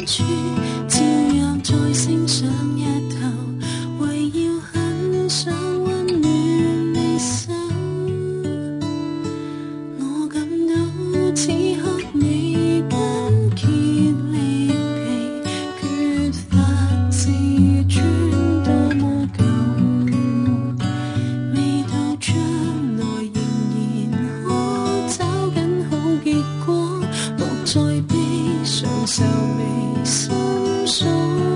處，照樣再升上一頭，為要很想溫暖你手。我感到此刻你筋竭力疲，缺乏自尊多麼久，未到將來仍然可找緊好結果，莫再悲傷愁眉深鎖。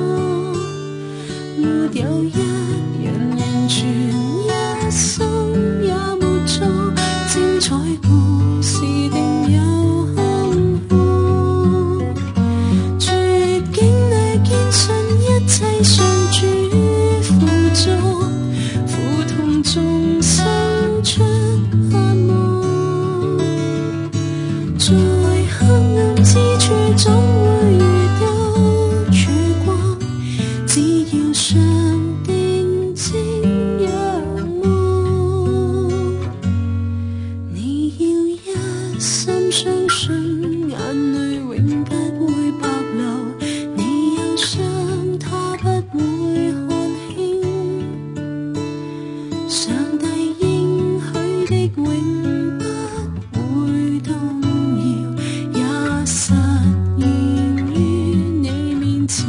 沒有一人完全一生也沒錯，精彩故事定有坎坷。絕境裏堅信一切上主輔助，苦痛中生出盼望。在黑暗之處總會遇到曙光，只要上定睛仰望。你要一心相信，眼淚永不會白流，你憂傷他不會看輕，上帝應許的永不會動搖，也實現於你面前。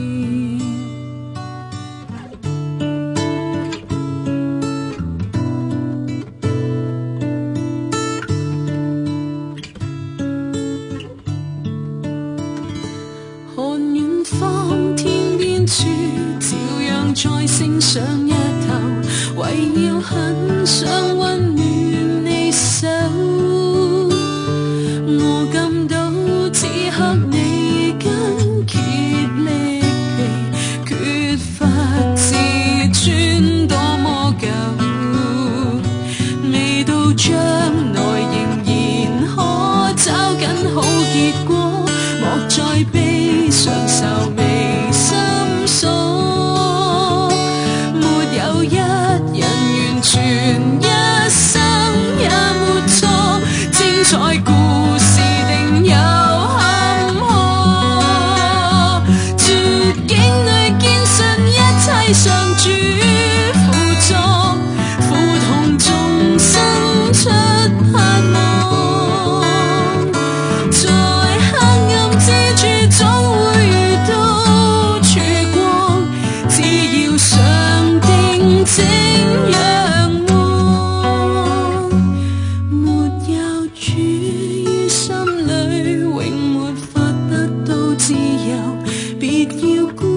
看遠方天邊處，照樣再升上一頭，為要很想溫暖你手。我感到此刻你筋竭力疲，缺乏自尊多麼久，未到將來仍然可找緊好結果，莫再悲傷愁眉深鎖。沒有一人完全一生也沒錯，精彩故事定有坎坷。絕境裏堅信一切上主輔助，苦痛中生出盼望。在黑暗之處總會遇到曙光，只要上定睛仰望。沒有主於心裏，永沒法得到自由，別要